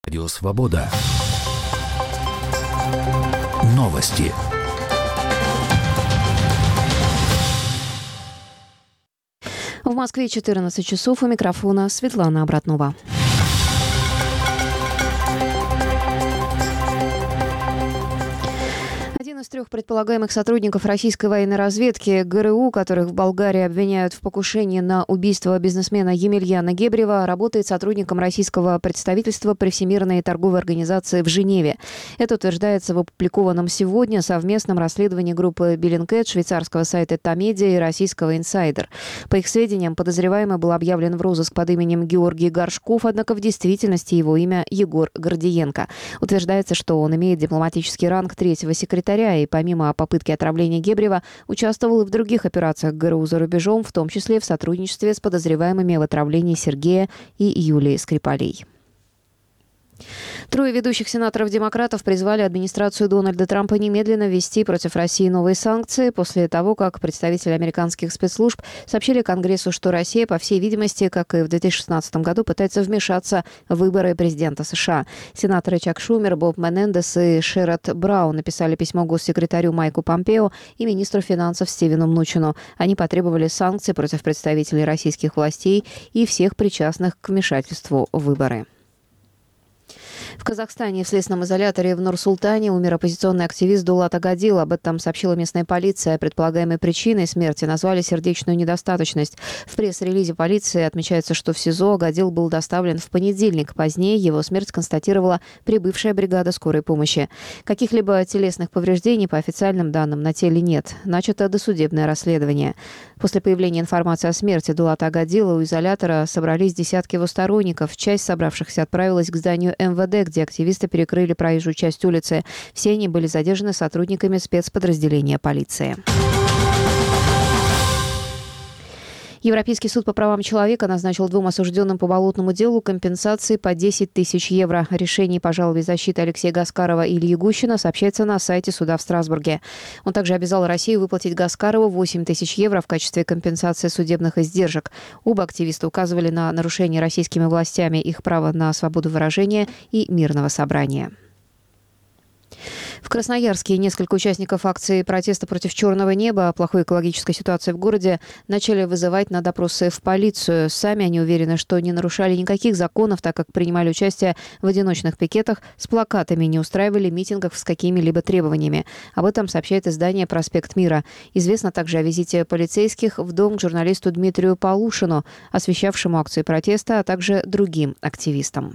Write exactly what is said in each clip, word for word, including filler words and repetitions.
Радио Свобода. Новости. В Москве четырнадцать часов. У микрофона Светлана Обратнова. Один из трех предполагаемых сотрудников российской военной разведки ГРУ, которых в Болгарии обвиняют в покушении на убийство бизнесмена Емельяна Гебрева, работает сотрудником российского представительства при Всемирной торговой организации в Женеве. Это утверждается в опубликованном сегодня совместном расследовании группы Bellingcat, швейцарского сайта Tamedia и российского Insider. По их сведениям, подозреваемый был объявлен в розыск под именем Георгий Горшков, однако в действительности его имя Егор Гордиенко. Утверждается, что он имеет дипломатический ранг третьего секретаря и помимо попытки отравления Гебрева участвовал и в других операциях ГРУ за рубежом, в том числе в сотрудничестве с подозреваемыми в отравлении Сергея и Юлии Скрипалей. Трое ведущих сенаторов-демократов призвали администрацию Дональда Трампа немедленно ввести против России новые санкции после того, как представители американских спецслужб сообщили Конгрессу, что Россия, по всей видимости, как и в две тысячи шестнадцатом году, пытается вмешаться в выборы президента США. Сенаторы Чак Шумер, Боб Менендес и Шеррод Браун написали письмо госсекретарю Майку Помпео и министру финансов Стивену Мнучину. Они потребовали санкций против представителей российских властей и всех причастных к вмешательству в выборы. В Казахстане в следственном изоляторе в Нур-Султане умер оппозиционный активист Дулат Агадил. Об этом сообщила местная полиция. Предполагаемой причиной смерти назвали сердечную недостаточность. В пресс-релизе полиции отмечается, что в СИЗО Агадил был доставлен в понедельник. Позднее его смерть констатировала прибывшая бригада скорой помощи. Каких-либо телесных повреждений по официальным данным на теле нет. Начато досудебное расследование. После появления информации о смерти Дулата Агадила у изолятора собрались десятки его сторонников. Часть собравшихся отправилась к зданию эм вэ дэ, где активисты перекрыли проезжую часть улицы. Все они были задержаны сотрудниками спецподразделения полиции. Европейский суд по правам человека назначил двум осужденным по болотному делу компенсации по десять тысяч евро. О решении по жалобе защиты Алексея Гаскарова и Ильи Гущина сообщается на сайте суда в Страсбурге. Он также обязал Россию выплатить Гаскарову восемь тысяч евро в качестве компенсации судебных издержек. Оба активиста указывали на нарушение российскими властями их права на свободу выражения и мирного собрания. В Красноярске несколько участников акции протеста против черного неба о плохой экологической ситуации в городе начали вызывать на допросы в полицию. Сами они уверены, что не нарушали никаких законов, так как принимали участие в одиночных пикетах с плакатами, не устраивали митингов с какими-либо требованиями. Об этом сообщает издание «Проспект Мира». Известно также о визите полицейских в дом к журналисту Дмитрию Полушину, освещавшему акцию протеста, а также другим активистам.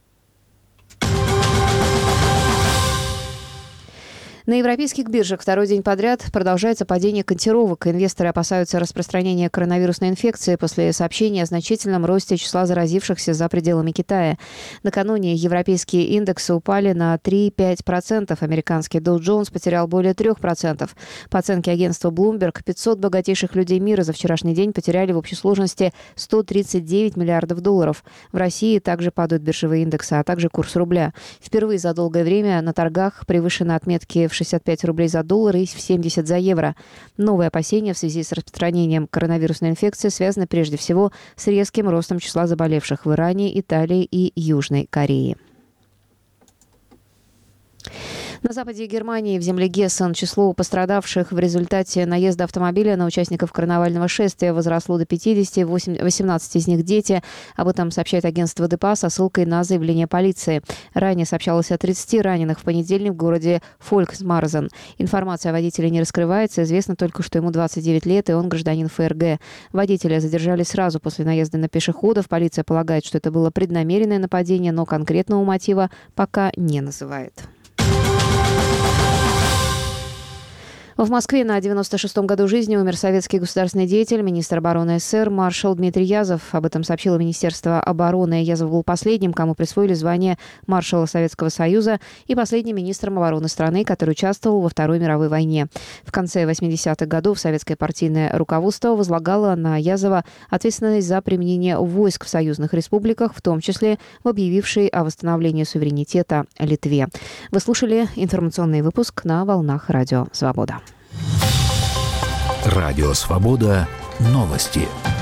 На европейских биржах второй день подряд продолжается падение котировок. Инвесторы опасаются распространения коронавирусной инфекции после сообщения о значительном росте числа заразившихся за пределами Китая. Накануне европейские индексы упали на три-пять процентов. Американский Dow Jones потерял более трех процентов. По оценке агентства Bloomberg, пятьсот богатейших людей мира за вчерашний день потеряли в общей сложности сто тридцать девять миллиардов долларов. В России также падают биржевые индексы, а также курс рубля. Впервые за долгое время на торгах превышены отметки в шестьдесят пять рублей за доллар и в семьдесят за евро. Новые опасения в связи с распространением коронавирусной инфекции связаны прежде всего с резким ростом числа заболевших в Иране, Италии и Южной Корее. На западе Германии, в земле Гессен, число пострадавших в результате наезда автомобиля на участников карнавального шествия возросло до пятидесяти, восемнадцать из них дети. Об этом сообщает агентство ДПА со ссылкой на заявление полиции. Ранее сообщалось о тридцати раненых в понедельник в городе Фольксмарзен. Информация о водителе не раскрывается. Известно только, что ему двадцать девять лет, и он гражданин ФРГ. Водителя задержали сразу после наезда на пешеходов. Полиция полагает, что это было преднамеренное нападение, но конкретного мотива пока не называет. В Москве на девяносто шестом году жизни умер советский государственный деятель, министр обороны СССР, маршал Дмитрий Язов. Об этом сообщило Министерство обороны. Язов был последним, кому присвоили звание маршала Советского Союза и последним министром обороны страны, который участвовал во Второй мировой войне. В конце восьмидесятых годов советское партийное руководство возлагало на Язова ответственность за применение войск в союзных республиках, в том числе в объявившей о восстановлении суверенитета Литве. Вы слушали информационный выпуск на волнах Радио Свобода. Радио Свобода. Новости.